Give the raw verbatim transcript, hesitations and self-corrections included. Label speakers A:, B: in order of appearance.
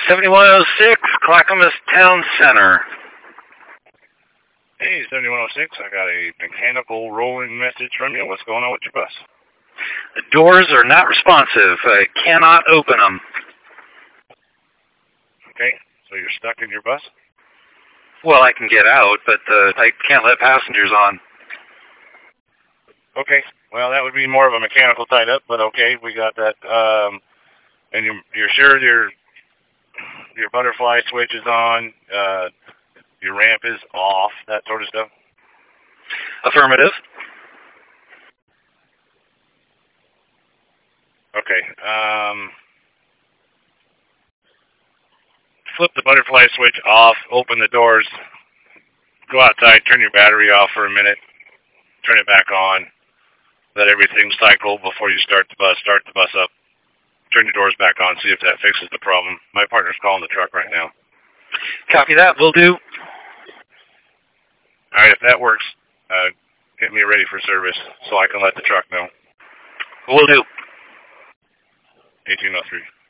A: seventy-one oh six, Clackamas Town Center.
B: Hey, seventy-one oh six, I got a mechanical rolling message from you. What's going on with your bus?
A: The doors are not responsive. I cannot open them.
B: Okay, so you're stuck in your bus?
A: Well, I can get out, but uh, I can't let passengers on.
B: Okay, well, that would be more of a mechanical tied-up, but okay, we got that. Um, and you're, you're sure your your butterfly switch is on, uh, your ramp is off, that sort of stuff?
A: Affirmative.
B: Okay, um, flip the butterfly switch off, open the doors, go outside, turn your battery off for a minute, turn it back on, let everything cycle before you start the bus, start the bus up, turn your doors back on, see if that fixes the problem. My partner's calling the truck right now.
A: Copy that, will do.
B: All right, if that works, uh, get me ready for service so I can let the truck know.
A: Will do.
B: eighteen oh three.